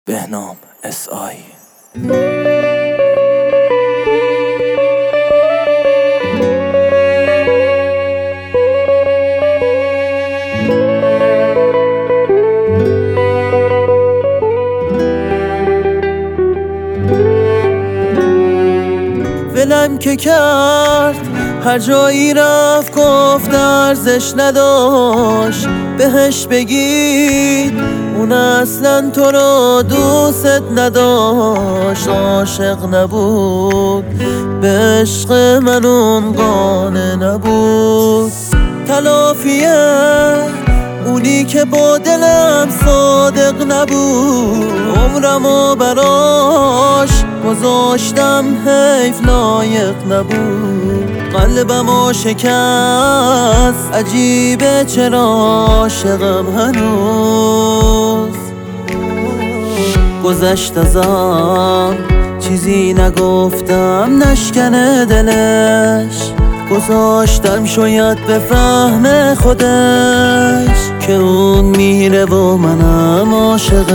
بهنام SI. ولم که کرد هر جایی رفت گفت ارزش نداشت بهش بگید اون اصلا تو رو دوست نداشت. عاشق نبود به عشق من اون قانع نبود. تلافیه اونی که با دلم صادق نبود. عمرمو براش گذاشتم حیف لایق نبود. قلبمو شکست عجیبه چرا عاشقم هنوز. گذشت ازم چیزی نگفتم نشکنه دلش. گذاشتم شاید بفهمه خودش که اون میره و منم عاشقش.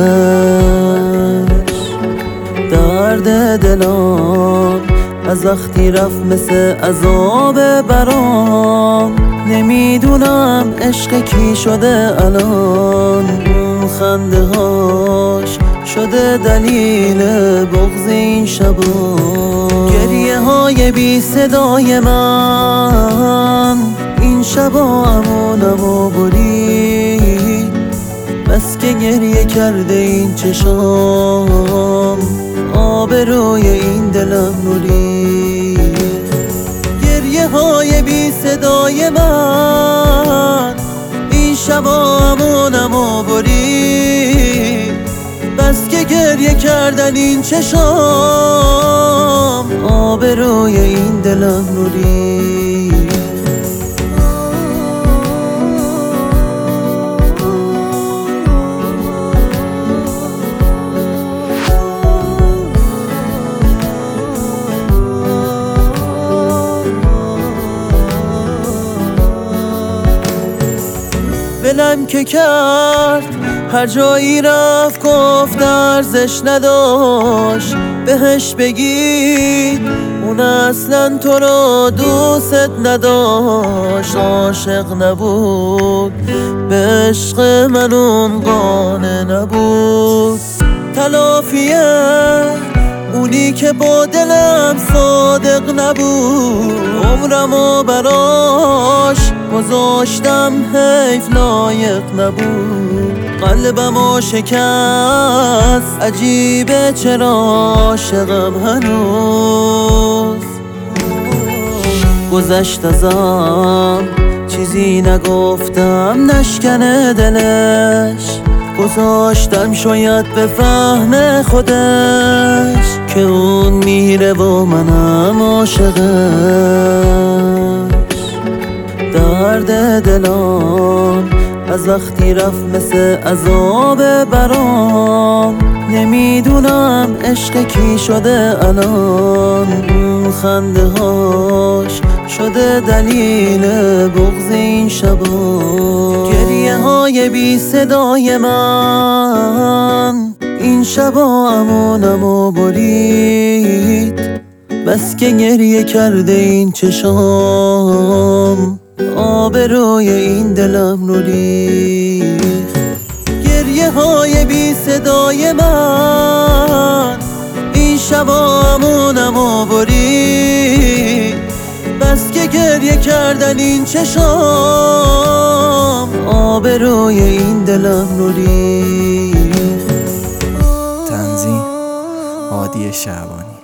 درد دلم از وقتی رفت مثل عذاب برام. نمیدونم عشق کی شده الان. اون خنده هاش شده دلیل بغض این شبا. گریه های بی صدای من این شبا امونمو برید. بس که گریه کرده این چشام آبروی این دلم نورید. گریه های بی صدای من این شبا امونمو برید. بس که گریه کردن این چشام آبروی این دلم نورید. ولم که کرد هر جایی رفت گفت ارزش نداشت بهش بگید اون اصلا تو رو دوست نداشت. عاشق نبود به عشق من اون قانع نبود. تلافیه اونی که با دلم صادق نبود. عمرمو براش گذاشتم حیف لایق نبود. قلبمو شکست عجیبه چرا عاشقم هنوز. گذشت ازم چیزی نگفتم نشکنه دلش. گذاشتم شاید بفهمه خودش که اون میره و منم عاشقش. درد دلم از وقتی رفت مثل عذاب برام. نمیدونم عشق کی شده الان. اون خنده هاش شده دلیل بغض این شبا. گریه های بی صدای من این شبا امونمو برید. بس که گریه کرده این چشام آبروی این دلم نورید. گریه های بی صدای من این شبا امونمو برید. بس که گریه کردن این چشام آبروی این دلم نورید. تنظیم هادی شعبانی.